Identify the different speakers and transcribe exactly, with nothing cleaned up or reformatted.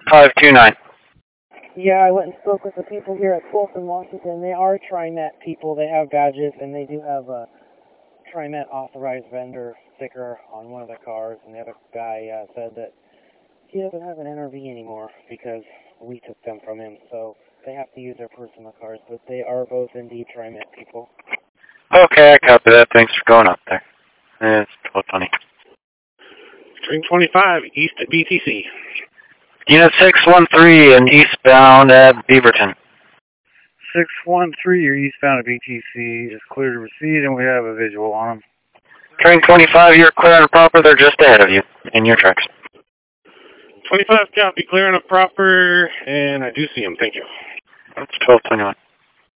Speaker 1: five two nine.
Speaker 2: Yeah, I went and spoke with the people here at Folsom, Washington. They are TriMet people. They have badges, and they do have a TriMet authorized vendor sticker on one of the cars. And the other guy uh, said that he doesn't have an N R V anymore because we took them from him. So they have to use their personal cars, but they are both indeed TriMet people.
Speaker 1: Okay, I copy that. Thanks for going up there. It's twelve twenty.
Speaker 3: Train twenty-five, east at B T C.
Speaker 1: Unit six one three and eastbound at Beaverton.
Speaker 4: six one three, you're eastbound at B T C, is clear to proceed, and we have a visual on them.
Speaker 1: Train twenty-five, you're clear and proper. They're just ahead of you in your tracks.
Speaker 3: twenty-five, copy, clear and proper, and I do see him. Thank you.
Speaker 1: It's twelve twenty-one.